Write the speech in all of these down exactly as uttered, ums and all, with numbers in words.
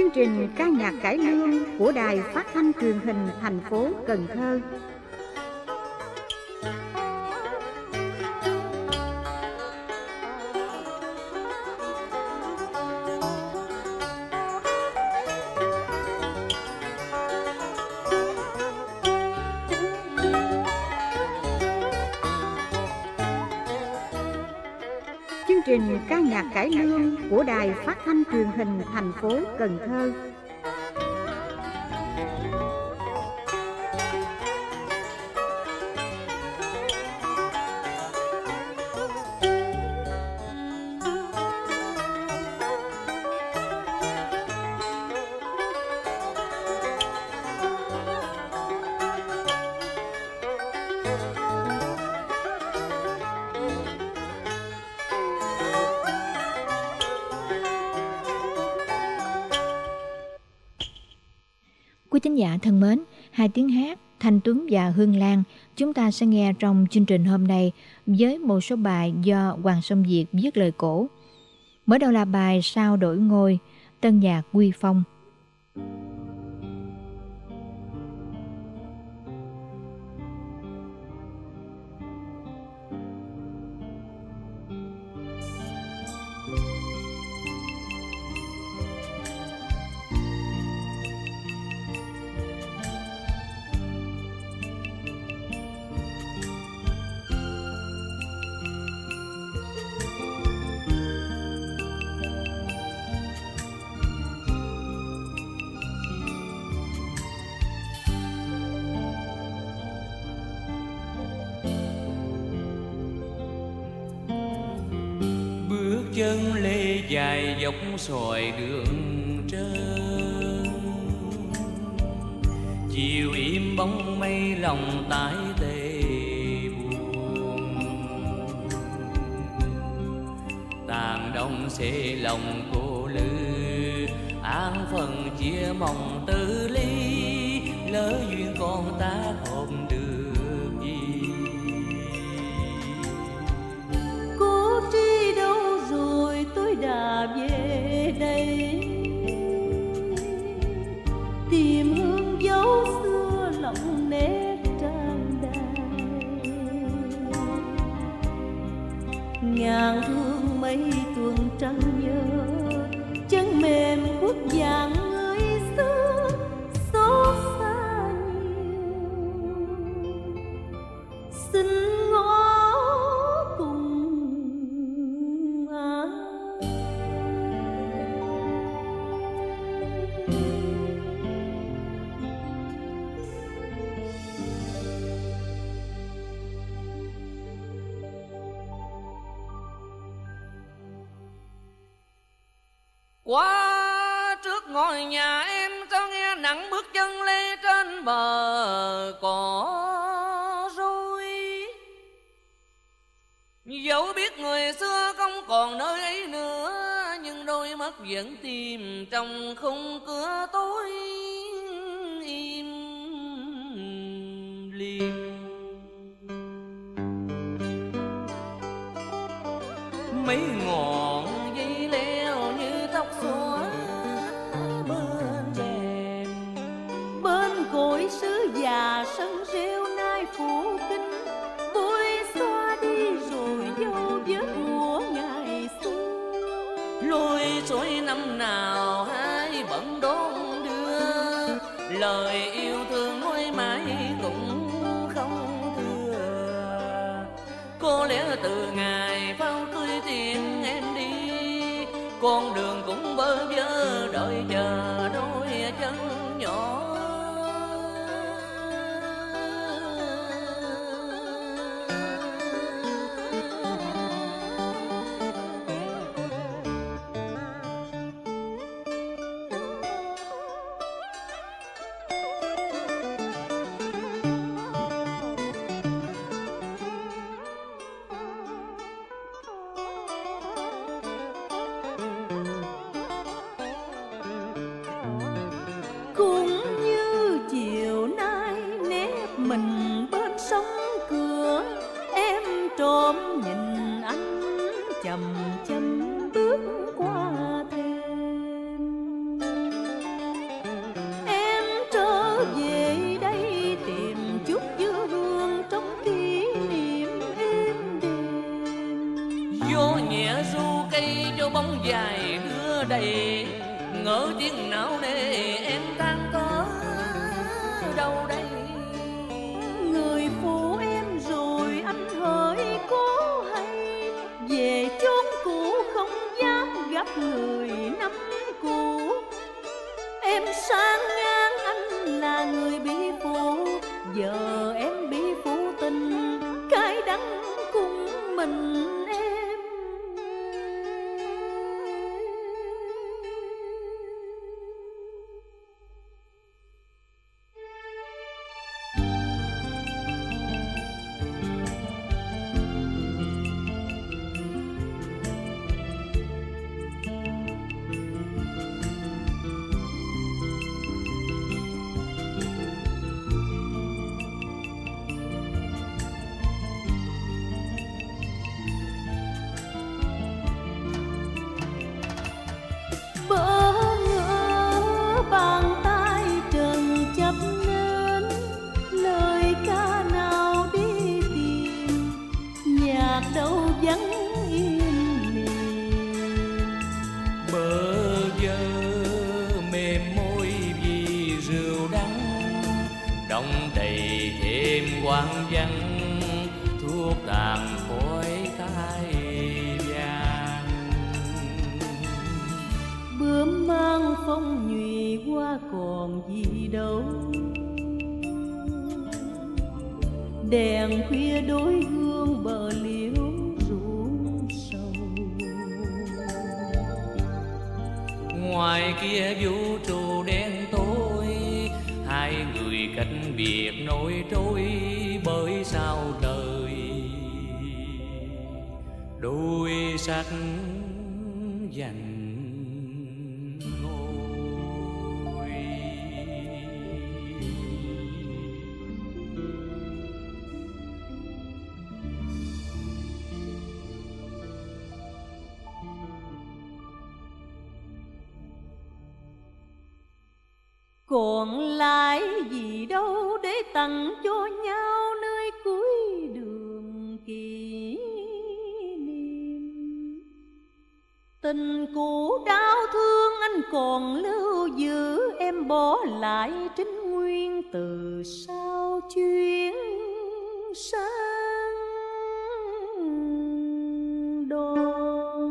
Chương trình ca nhạc cải lương của Đài Phát thanh Truyền hình thành phố Cần Thơ. Chương trình ca nhạc cải lương của Đài Phát thanh Truyền hình thành phố Cần Thơ. Quý thính giả thân mến, hai tiếng hát Thanh Tuấn và Hương Lan chúng ta sẽ nghe trong chương trình hôm nay với một số bài do Hoàng Song Việt viết lời cổ. Mở đầu là bài Sao Đổi Ngôi, tân nhạc Quy Phong. Chân lê dài dọc xoài đường trơn, chiều im bóng mây lòng tái tê buồn. Tàn đông xê lòng cô lư, an phần chia mong tư ly. Lỡ duyên con ta không được gì. Cô tri đâu rồi tôi đã về đây, tìm hương dấu xưa lòng nét tràn đầy. Ngàn thương mây tuần trăng nhớ, chân mềm khuất dạng người xưa xót xa nhiều. Xin ngó qua trước ngôi nhà em cho nghe nặng bước chân lê trên bờ cỏ rối. Dẫu biết người xưa không còn nơi ấy nữa, nhưng đôi mắt vẫn tìm trong khung cửa tối im lìm. Mấy ngọn dây leo như tóc xõa bên rèm, bên cội sứ già sân rêu nay phủ kính. Tôi xóa đi rồi dấu vết của ngày xưa. lối suối năm nào hai bận đón đưa, lời yêu thương nuôi mãi cũng không thừa. Có lẽ từ ngày pháo cưới tiền em đi, con đường cũng bơ vơ đợi chờ đôi chân nhỏ. trộm nhìn anh chậm chậm bước qua thềm. theo bóng dài đưa đầy, ngỡ tiếng não nề em đang có đâu đây. Người phụ em rồi anh hỡi cố hay, về chốn cũ không dám gặp người năm cũ. Em sáng ngang anh là người bị phụ, giờ em bị phụ tình, cái đắng cùng mình em. Bỡ ngỡ bàn tay trần chấp nên, lời ca nào đi tìm, nhạc đâu vắng im lìm. Bơ vơ mềm môi vì rượu đắng, đong đầy thêm quang vắng, thuốc tàn khói tai vàng. Bướm mang phong nhụy qua còn gì đâu, đèn khuya đối gương bờ liễu ruộng sầu. Ngoài kia vũ trụ đen tối, hai người cách biệt nổi trôi bởi sao trời. Đôi sắc dành còn lại gì đâu để tặng cho nhau nơi cuối đường kỷ niệm. Tình cũ đau thương anh còn lưu giữ, em bỏ lại trinh nguyên từ sau chuyến sang đồn.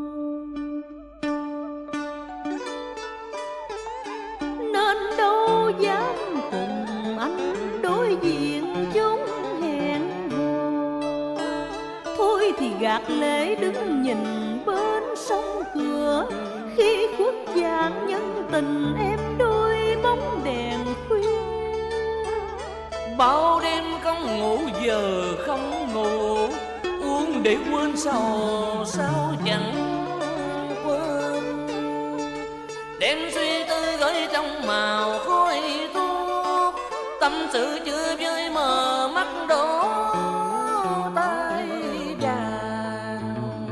Nên đâu dám cùng anh đối diện chốn hẹn hò, thôi thì gạt lệ đứng nhìn bên sông cửa, khi khuất vàng nhân tình em đôi bóng đèn khuya. Bao đêm không ngủ giờ không ngủ, uống để quên sầu sao chẳng quên. Đêm suy tư gửi trong màu khói thuốc, tâm sự chưa vơi mờ mắt đổ tay vàng.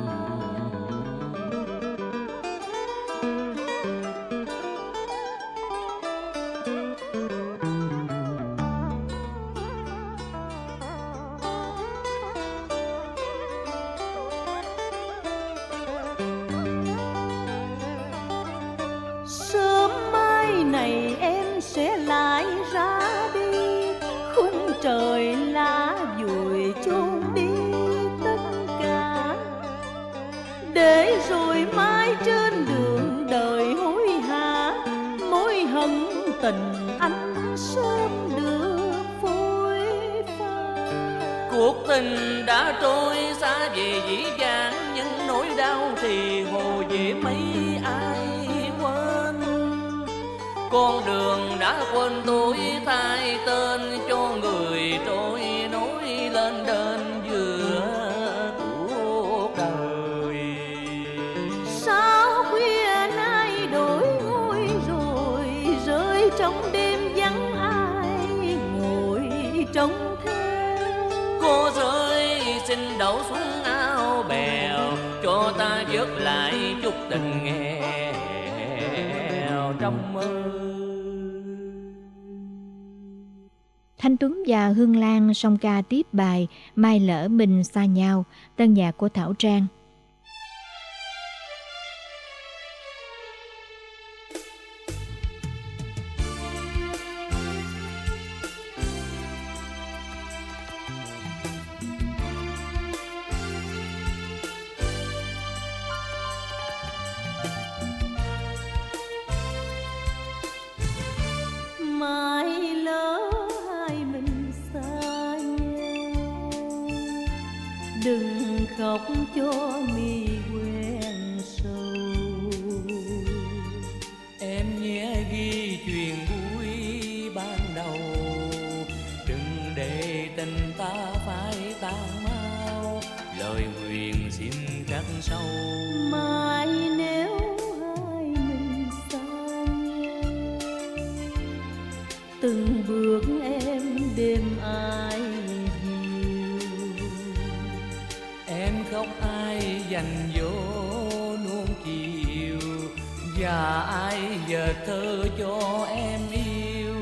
Sớm mai này em sẽ lại ra đi, khung trời lá vùi chôn đi tất cả, để rồi mai trên đường đời hối hả, mối hận tình anh sớm được phôi pha. Cuộc tình đã trôi xa về dĩ vãng, nhưng nỗi đau thì hồ về mấy ai quên. Con đường đã quên tôi thay tên cho người trôi nối lên đền giữa cuộc đời. Sao khuya nay đổi ngôi rồi, rơi trong đêm vắng ai ngồi trông theo. Cô rơi xin đậu xuống áo bèo, cho ta vớt lại chút tình nghèo trong mơ. Thanh Tuấn và Hương Lan song ca tiếp bài Mai lỡ mình xa nhau, tân nhạc của Thảo Trang. Mai lỡ hai mình xa nhau, đừng khóc cho mi quen sâu. Em nhé ghi chuyện vui ban đầu, đừng để tình ta phải tan mau, lời huyền xin khắc sâu. Mai nếu hai mình xa nhau, từng bước em đêm ai dịu. Em khóc ai dành dỗ nuông chiều, và ai giờ thơ cho em yêu.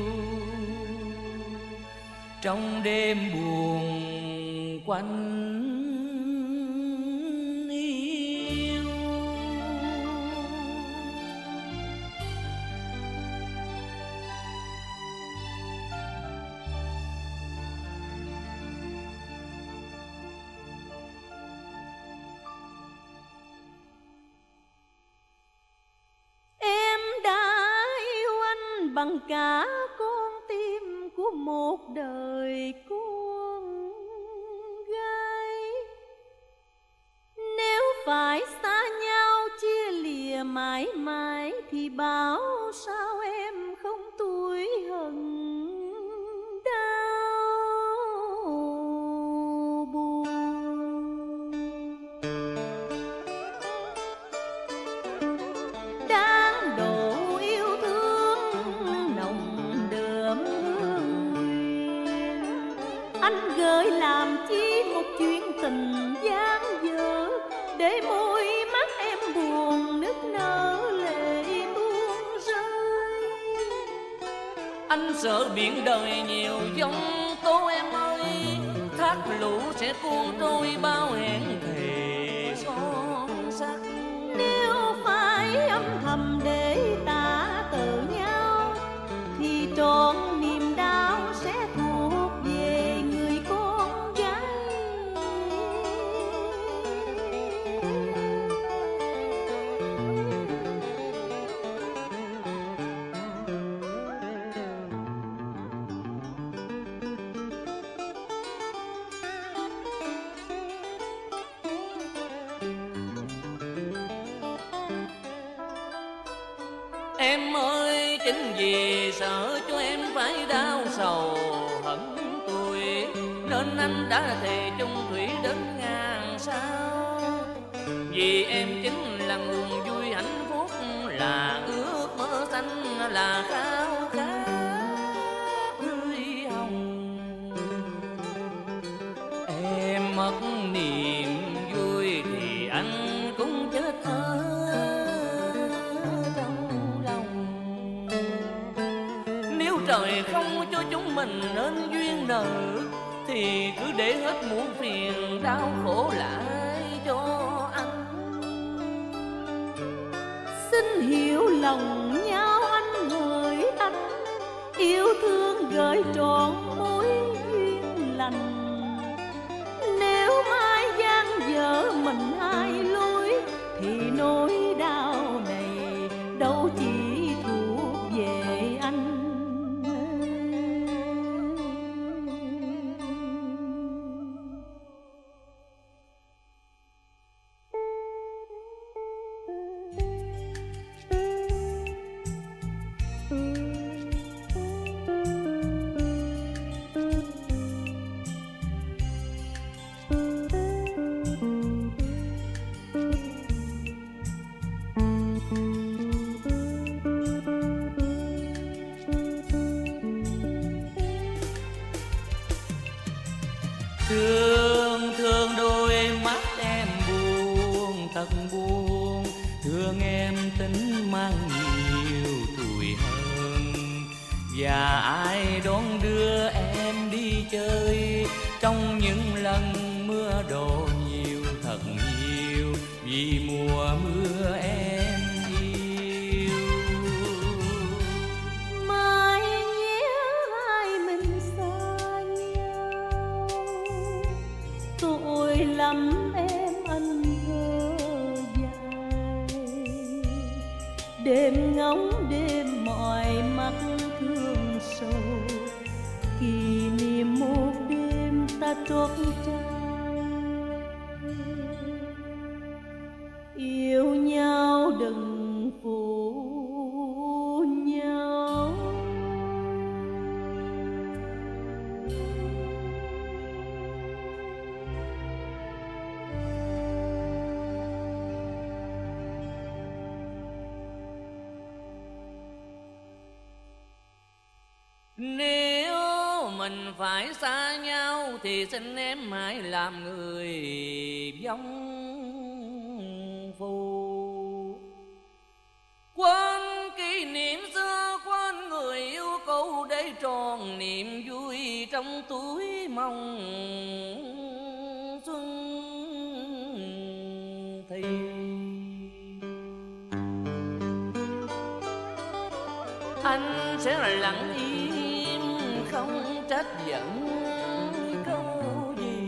Trong đêm buồn quanh yêu. Em đã yêu anh bằng cả con tim của một đời con gái. Nếu phải xa nhau chia lìa mãi mãi, thì bảo sao em không tủi hận đau buồn. Đang độ yêu thương nồng đượm hương huyền, anh gửi làm chi một chuyện tình gian dở, để môi mắt em buồn nức nở lệ tuôn rơi. Anh sợ biển đời nhiều giông tố em ơi, thác lũ sẽ cuốn trôi bao hẹn thề son sắc. Nếu phải âm thầm để ta tự nhau, thì trọn niềm đau sẽ thuộc về người con gái. Em ơi, chính vì sợ cho em phải đau sầu hận tuổi, nên anh đã thề chung thủy đến ngàn sao. Vì em chính là nguồn vui hạnh phúc, là ước mơ xanh, là khao khát tươi hồng. Em mất niềm vui thì anh cũng chết ở trong lòng. Nếu trời không cho chúng mình nên duyên nợ, thì cứ để hết muôn phiền đau khổ lại cho anh. Xin hiểu lòng nhau anh hỡi anh, yêu thương gửi trọn mối duyên lành. Nếu mai gian dở mình hai lối, thì nỗi đau này đâu chỉ thuộc về anh. Thương thương đôi mắt em buồn thật buồn, thương em tính mang nhiều tuổi hơn. Và ai đón đưa em đi chơi trong những lần mưa đổ nhiều thật nhiều, vì mùa mưa em yêu. Mai nhé hai mình xa nhau, lắm em anh thơ dài. Đêm ngóng đêm mỏi mắt thương sầu, kỷ niệm một đêm ta trót trao. Yêu nhau đừng phụ nhau. Nếu mình phải xa nhau thì xin em hãy làm người vong phù. Quên kỷ niệm xưa, quên người yêu cũ, để tròn niềm vui trong túi mong xuân thì. Anh sẽ lặng im không trách giận câu gì.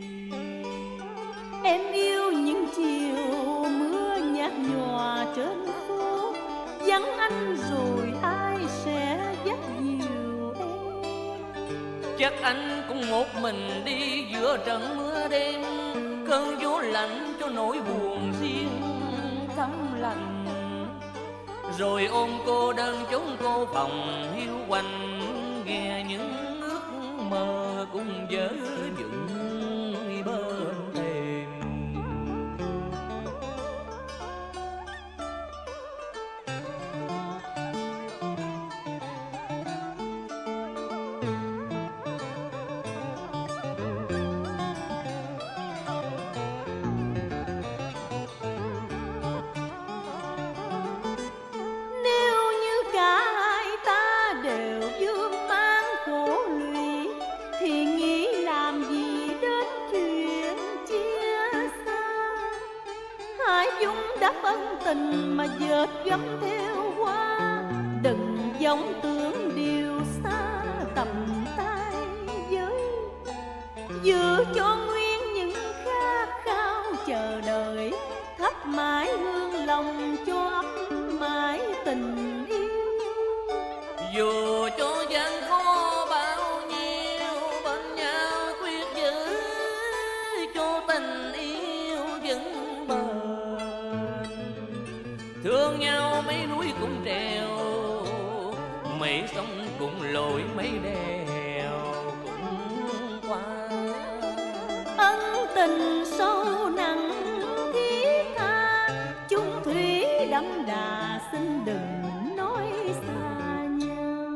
Em yêu những chiều mưa nhạt nhòa trên phố, vắng anh rồi ai sẽ dắt dìu em. Chắc anh cũng một mình đi giữa trận mưa đêm, cơn gió lạnh cho nỗi buồn riêng thấm lạnh. Rồi ôm cô đơn chốn cô phòng hiu quạnh, nghe những ước mơ cùng vỡ vụn bên thềm. Đáp ân tình mà dệt gấm theo hoa, đừng giống tưởng điều xa tầm tay với. Giữ cho nguyên những khát khao chờ đợi, thắp mãi hương lòng cho ấm mãi tình yêu. Dù cho gian khó bao nhiêu, bên nhau quyết giữ cho tình yêu vững bền. Thương nhau mấy núi cũng treo, mấy sông cũng lội, mấy đèo cũng qua. Ân tình sâu nặng thiết tha, chung thủy đậm đà, xin đừng nói xa nhau.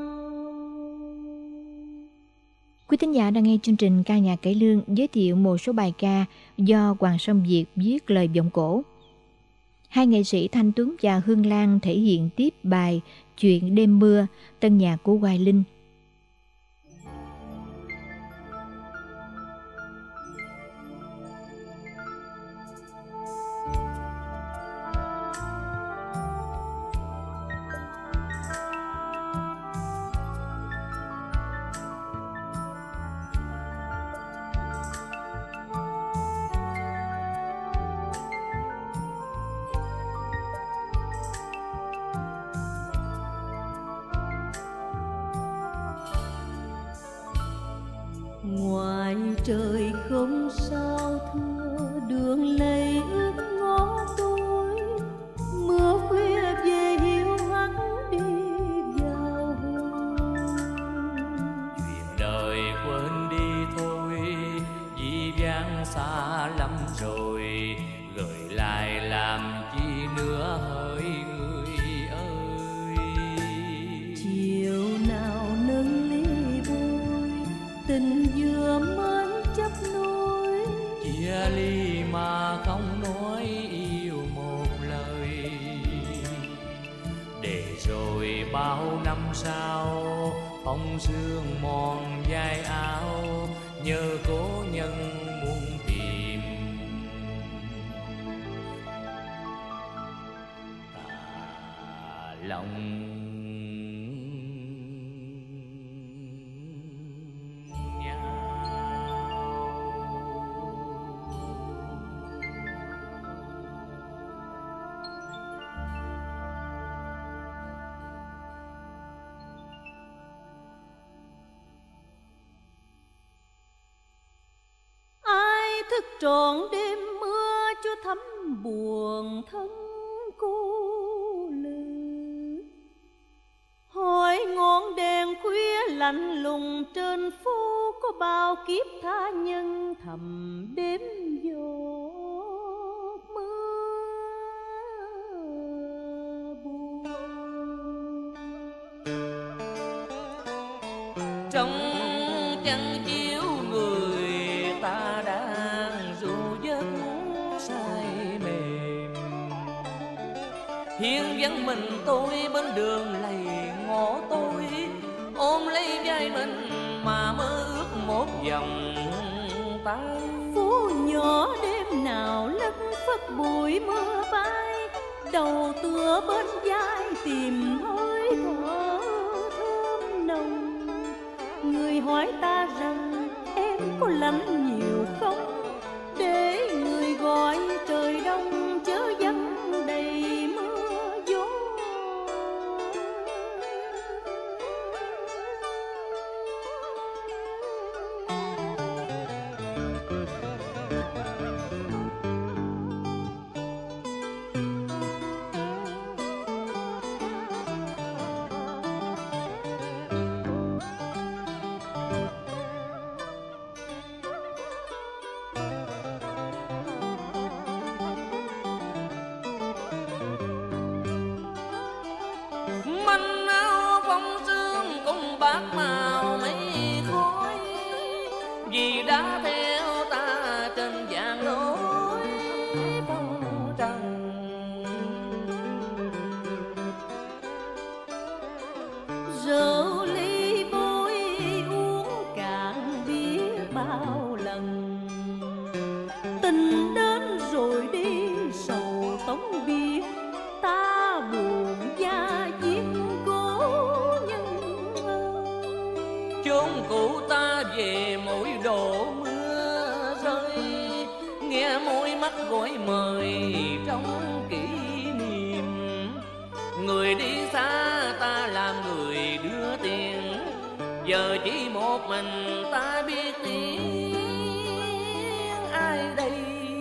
Quý thính giả đang nghe chương trình Ca nhạc cải lương giới thiệu một số bài ca do Hoàng Song Việt viết lời vọng cổ. Hai nghệ sĩ Thanh Tuấn và Hương Lan thể hiện tiếp bài Chuyện đêm mưa, tân nhạc của Hoài Linh. Ngoài trời không sao thưa, đường lầy ướt ngõ tối, mưa khuya về hiu hắt đi vào hồn. Chuyện đời quên đi thôi, vì vang xa lắm rồi, gửi lại làm chi nữa hỡi người ơi. Chiều nào nâng ly bôi, tình vừa mến chấp nối, Chia ly mà không nói yêu một lời, để rồi bao năm sau phong sương mòn vai áo, nhớ cố nhân muốn tìm ta lòng. trọn đêm mưa cho thấm buồn thân cô lữ. Hỏi ngọn đèn khuya lạnh lùng trên phố, có bao kiếp tha nhân thầm đêm giọt mưa buồn. Trong chăn chiếu người ta đang ru giấc say mềm, hiên vắng mình tôi bên đường lầy ngõ tôi, ôm lấy vai mình mà mơ ước một vòng tay. Phố nhỏ đêm nào lất phất bụi mưa bay, đầu tựa bên vai tìm hơi thở thơm nồng. Người hỏi ta rằng em có lạnh nhiều không, để người gọi trời đông chớ vắng đầy mưa gió. Manh áo bóng sương cùng bát màu mây khói, vì đã theo ta trên vạn lối phong trần. Rượu ly bôi uống cạn biết bao lần, tình đến rồi đi sầu tống biết, ta buồn da diết cố nhân ơi. Chốn cũ ta về mỗi độ mưa rơi, nghe môi mắt gọi mời trong kỷ niệm. Người đi xa ta làm người đưa tiền, giờ chỉ một mình ta biết tiếng ai đây.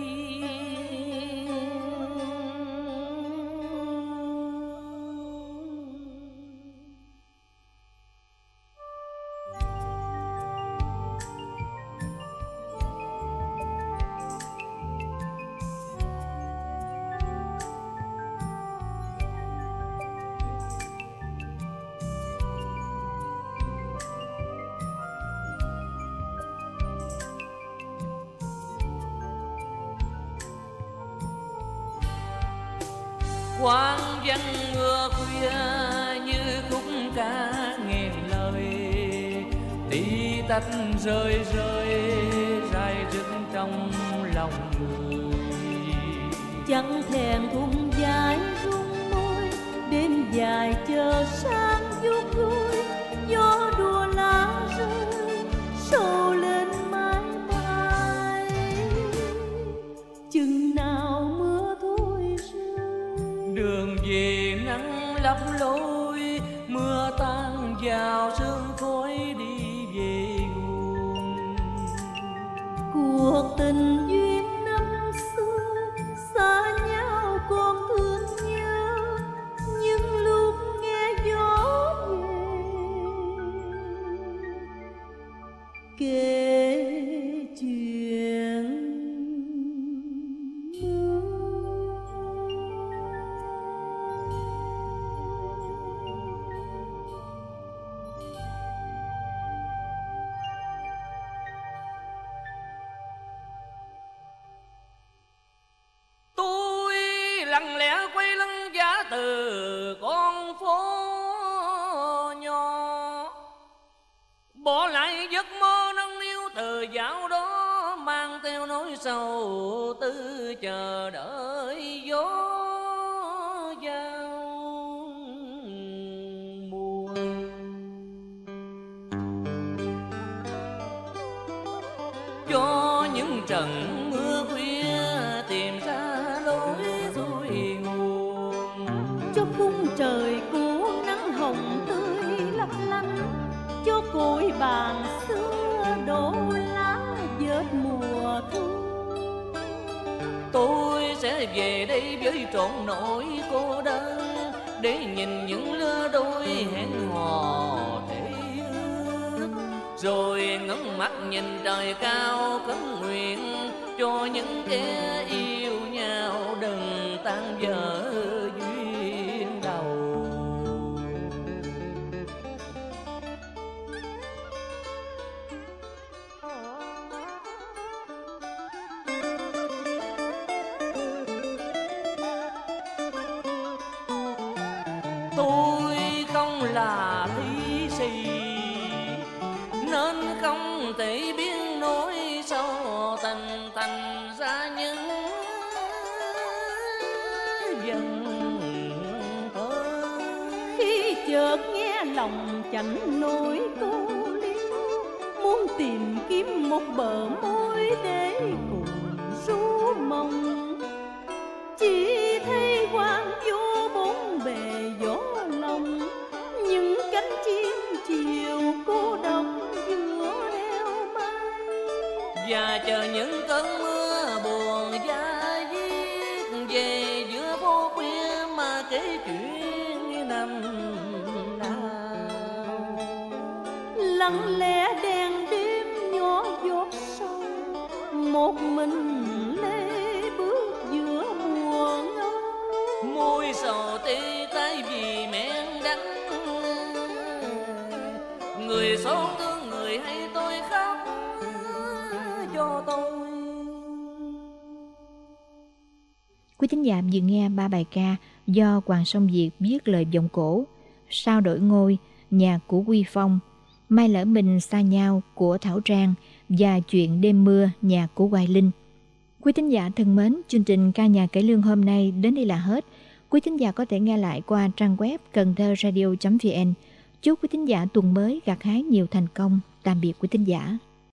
Quang vắng mưa khuya như khúc ca nghẹn lời, tí tách rơi rơi dài rứt trong lòng người. Chẳng thèm thung dài rung môi, đêm dài chờ sáng vuốt vui. Gió đùa lá rơi sầu lên mái mai, chừng nào mưa thôi rơi. Đường về nắng lấp lối, mưa tan vào sương khói đi về nguồn. Cuộc tình duyên năm xưa xa nhau còn thương nhớ, nhưng lúc nghe gió về kể chuyện lặng lẽ quay lưng giá từ con phố nhỏ, bỏ lại giấc mơ nâng niu từ dạo đó, mang theo nỗi sầu tư chờ đợi gió vào mùa. Cho những trận mưa khuya tìm ra lối xuôi nguồn, cho khung trời của nắng hồng tươi lấp lánh, cho cội bàn xưa đổ lá vết mùa thu. Tôi sẽ về đây với trọn nỗi cô đơn, để nhìn những lứa đôi hẹn hò thể ước, rồi ngắm mắt nhìn trời cao khấn nguyện cho những kẻ yêu nhau đừng tan vỡ duyên đầu. Tôi không là thi sĩ nên không thể biết nỗi sâu tình, thành ra những dần thơ. Khi chợt nghe lòng chẳng nổi cô liêu, muốn tìm kiếm một bờ môi để cùng ru mong, chỉ thấy quang vô bốn bề gió lòng, những cánh chim chiều cô độc giữa đeo mây, và chờ những cơn mưa buồn da diết về giữa phố khuya mà kể chuyện như năm nào. lặng lẽ đèn đêm nhỏ giọt sâu, một mình lê bước giữa mùa ngâu. Môi sầu tê tái vì men đắng, người xót thương người hay tôi khóc cho tôi. Quý thính giả vừa nghe ba bài ca do Hoàng Song Việt viết lời vọng cổ: Sao đổi ngôi, nhạc của Quy Phong; Mai lỡ mình xa nhau của Thảo Trang; và Chuyện đêm mưa, nhạc của Hoài Linh. Quý thính giả thân mến, chương trình Ca nhạc cải lương hôm nay đến đây là hết. Quý thính giả có thể nghe lại qua trang web cần thơ radio chấm vn. Chúc quý thính giả tuần mới gặt hái nhiều thành công. Tạm biệt quý thính giả.